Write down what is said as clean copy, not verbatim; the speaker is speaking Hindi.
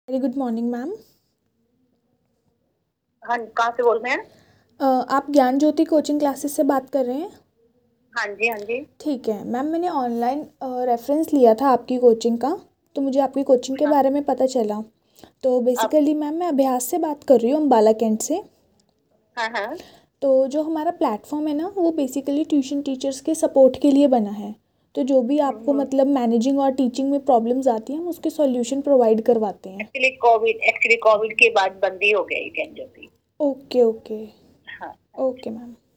Very good morning ma'am. हाँ, कहाँ से बोल रहे हैं? आप ज्ञान ज्योति कोचिंग क्लासेस से बात कर रहे हैं? हाँ जी, हाँ जी। ठीक है मैम, मैंने ऑनलाइन रेफरेंस लिया था आपकी कोचिंग का, तो मुझे आपकी कोचिंग के हाँ बारे में पता चला। तो आप बेसिकली मैम मैं अभ्यास से बात कर रही हूँ, अम्बाला कैंट से। हाँ हाँ। तो जो हमारा प्लेटफॉर्म है ना, वो बेसिकली ट्यूशन टीचर्स के सपोर्ट के लिए बना है। तो जो भी आपको हम्म। मतलब मैनेजिंग और टीचिंग में प्रॉब्लम्स आती हैं, हम उसके सॉल्यूशन प्रोवाइड करवाते हैं। एक्चुअली कोविड के बाद बंद ही हो गई कैंजो की। Okay okay. हाँ हाँ। Okay ma'am.